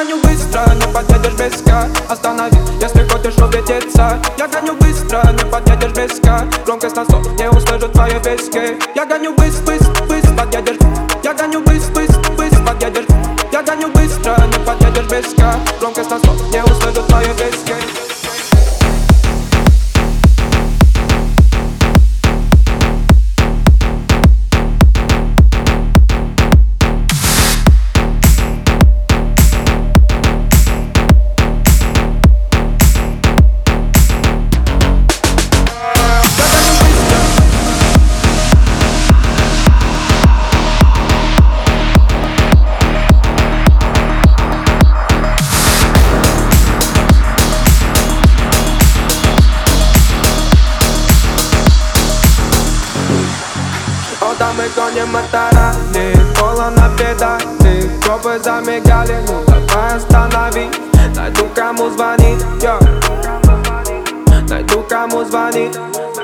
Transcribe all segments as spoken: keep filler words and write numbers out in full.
гоню быстро, не подъедешь близко. Останови, если хочешь улететься. Я гоню быстро, не подъедешь близко. Громкость на сто, не услышу твои виски. Я гоню быстро, быстро, быстро, подъедешь. Я гоню быстро, быстро, быстро, подъедешь. Я гоню быстро, не подъедешь близко. Громкость на сто, не услышу твои виски. Да мы гоним моторами, поло на педали. Копы замигали, ну давай останови. Найду кому звонить, йо. Найду кому звонить.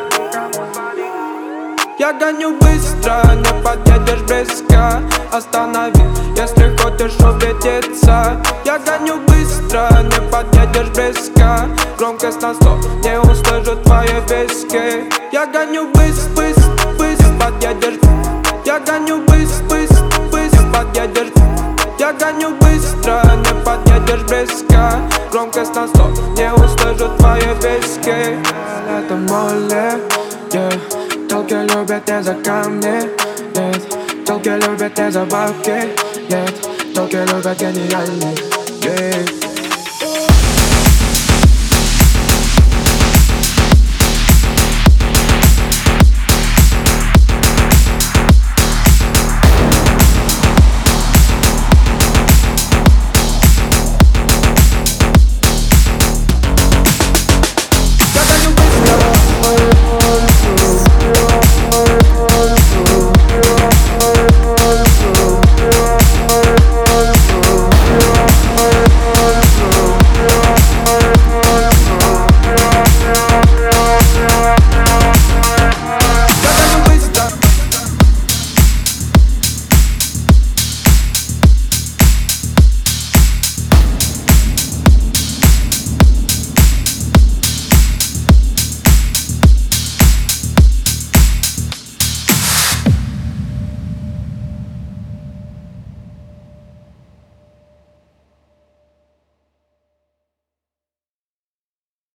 Я гоню быстро, не подъедешь близко. Останови, если хочешь убедиться. Я гоню быстро, не подъедешь близко. Громкость на сто, не услышу твои виски. Я гоню быстро, быстро, быстро, подъедешь. Я гоню быстро, быстро, быстро, подъедешь. Я гоню быстро, не подъедешь близко. Громкость на сто, не услышу твои виски. Это море, yeah. Телки любят не за камни, нет. Телки любят не за бабки, нет. Телки любят гениальных, yeah.